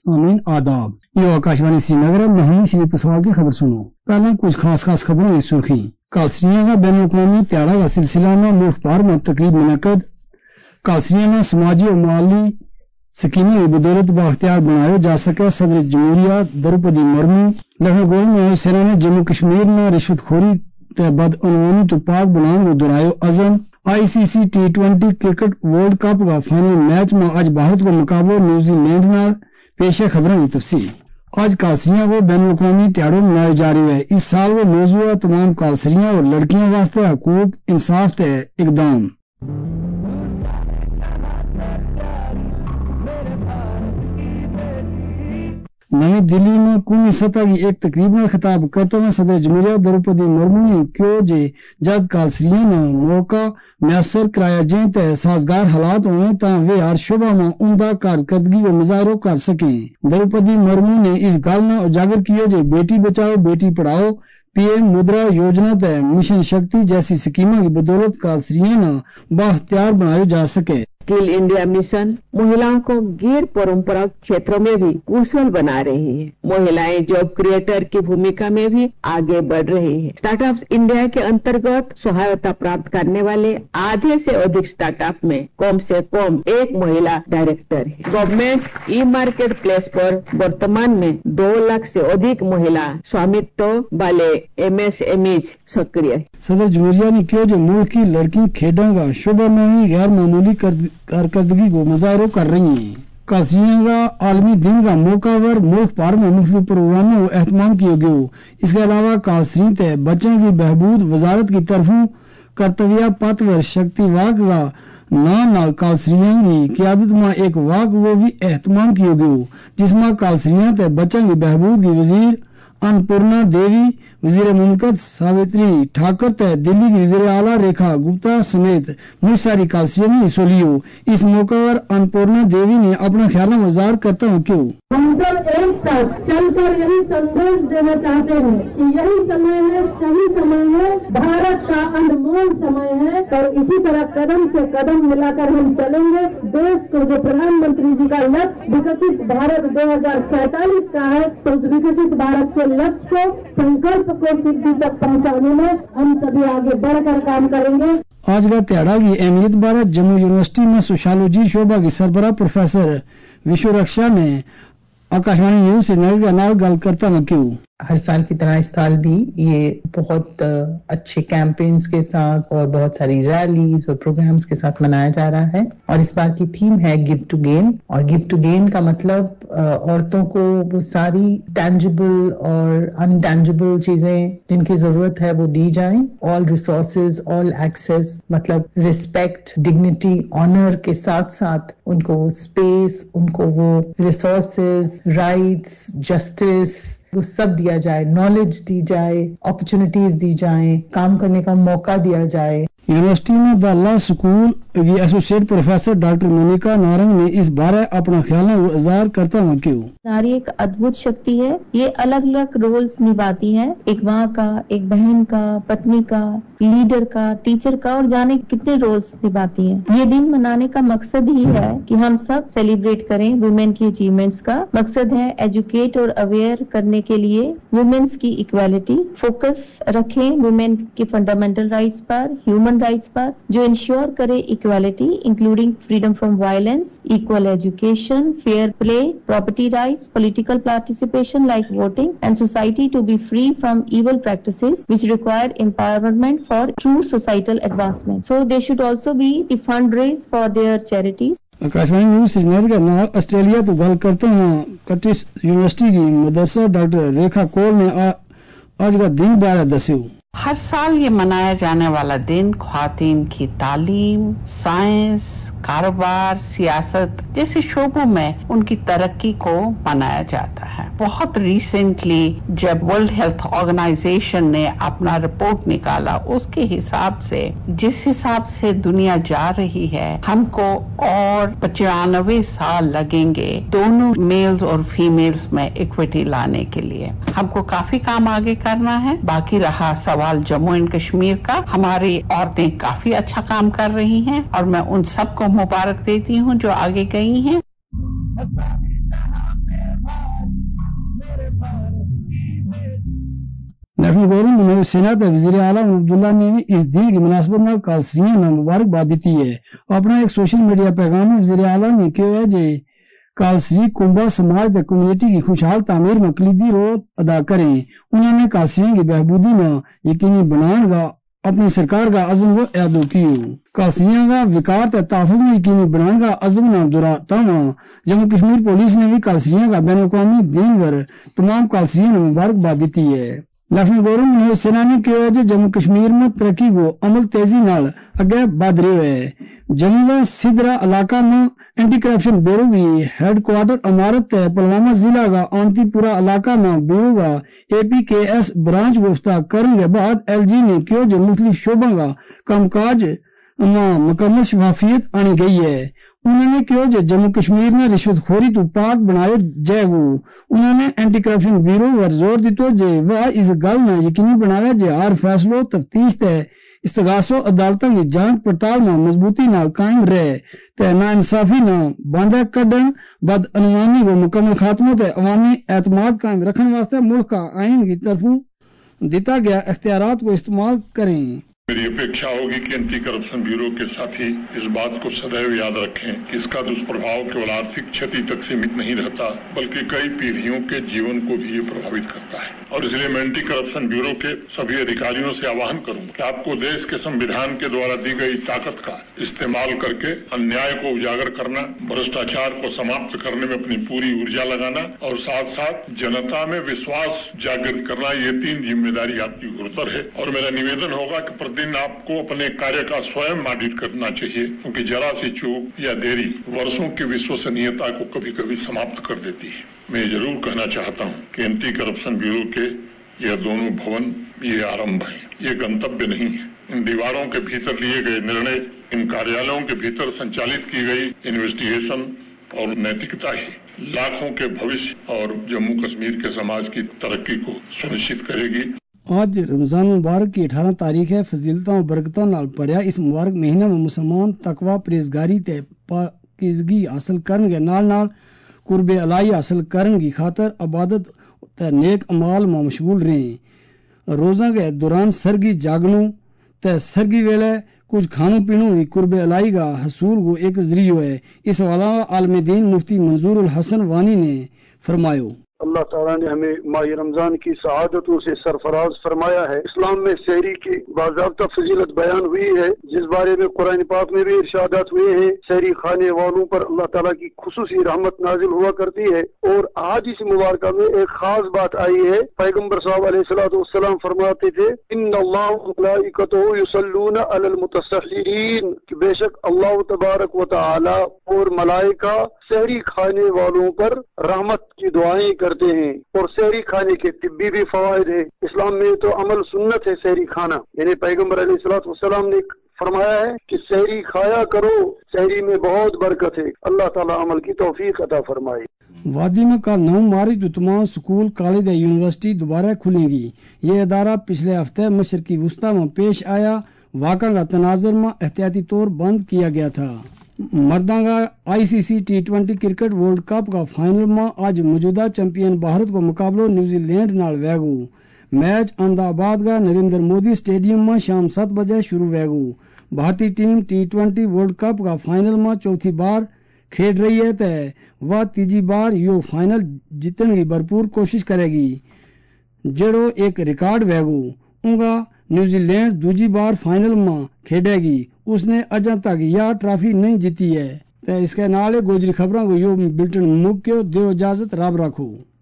आमीन आदाब। ये आकाशवाणी श्रीनगर है। मोहम्मद शरीफ सवाल की खबर सुनो। पहले कुछ खास खबरों की सुर्खी। कासरियां का बैन अवी त्याड़ा का सिलसिला में मुल्क भर में तकरीब मुनक़द। कासरियां में समाजी और माली स्कीमों की बदौलत बाख्तियार बनाया जा सके। सदर जमहूरिया द्रौपदी मुर्मू। लखनऊ में सेना ने जम्मू कश्मीर में रिश्वतखोरी ते बदअनवानी तो पाक बनाने को दोहरायो अज़म। ICC T20 cricket world cup का फाइनल मैच में आज भारत को मुकाबला न्यूजीलैंड नाल। पेश है खबरों की तफसील। आज कासरियां को बैन अवी त्याड़ों मनाया जा रहा है। इस साल वो मौजूद तमाम कासरियां और लड़कियों वास्ते हकूक इंसाफ ते इकदाम। नई दिल्ली में कौमी सतह की एक तकरीब में खिताब करते हुए सदर जमहूरिया द्रौपदी मुर्मू ने क्यों जे जद कासरियां ने मौका मैसर कराया जाए तो साजगार हालात होने ता वे हर शुबा में उमदा कारकर्दगी को मुजाहरो कर सके। द्रौपदी मुर्मू ने इस गल ने उजागर किया जे बेटी बचाओ बेटी पढ़ाओ PM मुद्रा योजना ते मिशन शक्ति जैसी स्कीमों की बदौलत कासरियां ने बाख्तियार बनाया जा सके। स्किल इंडिया मिशन महिलाओं को गैर परंपरागत क्षेत्रों में भी कुशल बना रही है। महिलाएं जॉब क्रिएटर की भूमिका में भी आगे बढ़ रही है। स्टार्टअप्स इंडिया के अंतर्गत सहायता प्राप्त करने वाले आधे से अधिक स्टार्टअप में कम से कम एक महिला डायरेक्टर है। गवर्नमेंट ई मार्केट प्लेस पर वर्तमान में 2 लाख से अधिक महिला स्वामित्व वाले MSMEs सक्रिय है। सदर जमहूरिया ने कहा जो मुल्क की लड़की खेडों का शुबा में भी गैर मामूली कारकर्दगी को मुजाहरों कर रही है। कासरियां का आलमी दिन का मौका पर मुल्क भर में मुख्तलिफ प्रोग्रामों का एहतमाम किया गया। इसके अलावा कासरी ते बच्चों की बहबूद वजारत की तरफों कर्तव्य पथ व शक्ति वाक का नाल कासरियां की क्यादत में एक वाक को भी एहतमाम किया गया, जिसमें कासरियां ते बच्चों की बहबूद की वजीर अन्नपूर्णा देवी, वजीर मुमलकत सावित्री ठाकुर ते दिल्ली की वजीर आला रेखा गुप्ता समेत बहुत सारी कासरियां ने हिस्सा लियो। इस मौके पर अन्नपूर्णा देवी ने अपना ख्याल वजार करते हुए क्यों हम सब एक साथ चलकर यही संदेश देना चाहते हैं कि यही समय है, सही समय है, भारत का अनमोल समय है और इसी तरह कदम से कदम मिलाकर हम चलेंगे। देश को जो प्रधानमंत्री जी का लक्ष्य विकसित भारत 2047 का है, तो उस विकसित भारत के लक्ष्य को संकल्प को सिद्धि तक पहुंचाने में हम सभी आगे बढ़कर काम करेंगे। आज का त्याड़ा की अहमियत बारे जम्मू यूनिवर्सिटी में सोशियोलॉजी शोबा की सरबराह प्रोफेसर विश्व रक्षा ने आकाशवाणी न्यूज से नाल गल करता हुआ क्यों हर साल की तरह इस साल भी ये बहुत अच्छे कैंपेन्स के साथ और बहुत सारी रैलीज और प्रोग्राम्स के साथ मनाया जा रहा है। और इस बार की थीम है गिव टू गेन। और गिव टू गेन का मतलब औरतों को वो सारी टैंजिबल और अनटैंजिबल चीजें जिनकी जरूरत है वो दी जाएं। ऑल रिसोर्सेज, ऑल एक्सेस, मतलब रिस्पेक्ट, डिग्निटी, ऑनर के साथ साथ उनको स्पेस, उनको वो रिसोर्सेज, राइट्स, जस्टिस वो सब दिया जाए, नॉलेज दी जाए, अपॉर्चुनिटीज दी जाए, काम करने का मौका दिया जाए। यूनिवर्सिटी में द लॉ स्कूल की associate professor doctor Monica Narang ने इस बारे अपना ख्याल इज़हार करते हुए क्यों नारी एक अद्भुत शक्ति है। ये अलग अलग रोल्स निभाती है, एक माँ का, एक बहन का, पत्नी का, लीडर का, टीचर का, और जाने कितने रोल्स निभाती है। ये दिन मनाने का मकसद ही है कि हम सब सेलिब्रेट करें वुमेन की अचीवमेंट्स का। मकसद है एजुकेट और अवेयर करने के लिए वुमेन्स की इक्वालिटी, फोकस रखें वुमेन के फंडामेंटल राइट्स पर, ह्यूमन राइट्स पर, जो इंश्योर करे equality including freedom from violence, equal education, fair play, property rights, political participation like voting, and society to be free from evil practices which require empowerment for true societal advancement. So they should also be the fundraise for their charities. Akashvani news Srinagar के नाल Australia तो गल करते हैं Curtis university की मदरसा doctor रेखा कौल ने आज का दिन बारे दस्यो। हर साल ये मनाया जाने वाला दिन ख्वातीन की तालीम, साइंस, कारोबार, सियासत जैसे शोबों में उनकी तरक्की को मनाया जाता है। बहुत रिसेंटली जब वर्ल्ड हेल्थ ऑर्गेनाइजेशन ने अपना रिपोर्ट निकाला, उसके हिसाब से जिस हिसाब से दुनिया जा रही है, हमको और 95 साल लगेंगे दोनों मेल्स और फीमेल्स में इक्विटी लाने के लिए। हमको काफी काम आगे करना है। बाकी रहा सवाल जम्मू एंड कश्मीर का, हमारी औरतें काफी अच्छा काम कर रही हैं और मैं उन सबको मुबारक देती हूँ जो आगे गई हैं। لیفٹیننٹ گورنر منوج سنہا تے وزیر اعلیٰ عبداللہ نے بھی اس دن کی مناسبت نال کالسریاں نال مبارکباد دیتی ہے۔ اپنا ایک سوشل میڈیا پیغام میں وزیر اعلیٰ نے کہا ہے جے کالسری کنبہ سماج تے کمیونٹی کی خوشحال تعمیر میں کلیدی رول ادا کریں۔ انہوں نے کالسریاں کی بہبودی میں یقینی بنان گا اپنی سرکار کا عزم کو اعادہ کیو۔ کالسریاں کا وقار تے تحفظ میں یقینی بنان کا عزم نہ دہراتا ہوں۔ جموں کشمیر پولیس نے بھی کالسریاں کا بین الاقوامی دن پر تمام کالسریاں نے مبارکباد دیتی ہے۔ لیفٹیننٹ گورنر منوج سنہا نے کہا کہ جموں کشمیر میں ترقی کو عمل تیزی نال اگے بڑھ رہے ہے۔ جموں کا سدرا علاقہ میں اینٹی کرپشن بیورو کی ہیڈ کوارٹر عمارت تے پلوامہ ضلع کا آنتی پورا علاقہ میں بیورو کا APKS برانچ کو افتتاح کرنے کے بعد LG نے کہا کہ مختلف شعبوں کا کام کاج میں مکمل شفافیت آنی گئی ہے۔ انہوں نے کہا کہ جموں کشمیر میں رشوت خوری تو پاک بنایا جائے گا۔ انہوں نے اینٹی کرپشن بیورو پر زور دیتا کہ وہ اس گل نے یقینی بنایا کہ ہر فیصلوں تفتیش تے استغاثوں عدالتوں کی جانچ پڑتال میں مضبوطی نال قائم رہے تے نا انصافی نہ باندھا کڈن بدعنوانی کو مکمل خاتمہ تے عوامی اعتماد قائم رکھنے واسطے ملک کا آئین کی طرفوں دیتا گیا اختیارات کو استعمال کریں۔ میری اپیکشا ہوگی کہ اینٹی کرپشن بیورو کے ساتھی اس بات کو سدیو یاد رکھیں کہ اس کا دشپربھاؤ کیول آرتھک چھتی تک سیمت نہیں رہتا بلکہ کئی پیڑھیوں کے جیون کو بھی یہ پربھاوت کرتا ہے، اور اس لیے میں اینٹی کرپشن بیورو کے سبھی ادھیکاریوں سے آہوان کروں کہ آپ کو دیش کے سمویدھان کے دوارا دی گئی طاقت کا استعمال کر کے انیائے کو اجاگر کرنا، بھرشٹاچار کو سماپت کرنے میں اپنی پوری ارجا لگانا اور ساتھ ساتھ جنتا میں وشواس جاگرت کرنا، یہ 3 ذمہ داری آپ کی گردر ہے۔ اور میرا نویدن ہوگا کہ دن آپ کو اپنے کاریہ کا سوئم آڈٹ کرنا چاہیے، کیونکہ ذرا سی چوک یا دیری برسوں کی وشوسنییتا کو کبھی کبھی سماپت کر دیتی ہے۔ میں ضرور کہنا چاہتا ہوں کہ اینٹی کرپشن بیورو کے یہ دونوں بھون یہ آرمبھ ہیں، یہ گنتبیہ نہیں ہے۔ ان دیواروں کے بھیتر لیے گئے نرنے، ان کاریالوں کے بھیتر سنچالت کی گئی انویسٹیگیشن اور نیتکتا ہی لاکھوں کے بھوشیہ اور جموں کشمیر کے سماج کی ترقی کو سنشچت کرے گی۔ آج رمضان مبارک کی 18 تاریخ ہے۔ فضیلتاں و برکتاں نال بھریا اس مبارک مہینہ میں مسلمان تقوی پرہیزگاری تے پاکیزگی حاصل کرن کے نال نال قرب الہی حاصل کرن کی خاطر عبادت تے نیک اعمال میں مشغول رہیں۔ روزہ کے دوران سرگی جاگنوں تے سرگی ویلے کچھ کھانوں پینوں کی قرب الہی کا حصول کو ایک ذریعہ ہے۔ اس والا عالم دین مفتی منظور الحسن وانی نے فرمایا، اللہ تعالیٰ نے ہمیں ماہ رمضان کی سعادتوں سے سرفراز فرمایا ہے۔ اسلام میں سحری کی باضابطہ فضیلت بیان ہوئی ہے، جس بارے میں قرآن پاک میں بھی ارشادات ہوئے ہیں۔ سحری کھانے والوں پر اللہ تعالیٰ کی خصوصی رحمت نازل ہوا کرتی ہے۔ اور آج اس مبارکہ میں ایک خاص بات آئی ہے۔ پیغمبر صاحب علیہ السلام فرماتے تھے، ان اللہ ملائکتہ یصلون علی المتصحرین، کہ بے شک اللہ تبارک و تعالی اور ملائکہ سحری کھانے والوں پر رحمت کی دعائیں کرتے ہیں۔ اور سحری کھانے کے طبی بھی فوائد ہیں۔ اسلام میں تو عمل سنت ہے سحری کھانا، یعنی پیغمبر علیہ السلام نے فرمایا ہے کہ سحری کھایا کرو، سحری میں بہت برکت ہے۔ اللہ تعالیٰ عمل کی توفیق عطا فرمائے۔ وادی میں کل 9 مارچ کو تمام سکول، کالج اور یونیورسٹی دوبارہ کھلیں گی۔ یہ ادارہ پچھلے ہفتے مشرقی وسطی میں پیش آیا واقعہ کا تناظر میں احتیاطی طور بند کیا گیا تھا۔ مردوں کا ICC T20 cricket world cup کا فائنل میں آج موجودہ چیمپئن بھارت کو مقابلہ نیوزی لینڈ نال ویگو۔ میچ احمد آباد کا نریندر مودی اسٹیڈیم میں شام 7 بجے شروع ویگو۔ بھارتی ٹیم T20 ورلڈ کپ کا فائنل میں چوتھی بار کھیل رہی ہے تے وہ تیجی بار یہ فائنل جیتنے کی بھرپور کوشش کرے گی، جڑو ایک ریکارڈ ویگو۔ انگا نیوزی لینڈ دوسری بار فائنل میں کھیلے گی، اس نے اجا تک یہ ٹرافی نہیں جیتی ہے۔ اس کے نال گوجری خبروں کو یہ بلٹن مک کے دیو اجازت رب رکھو۔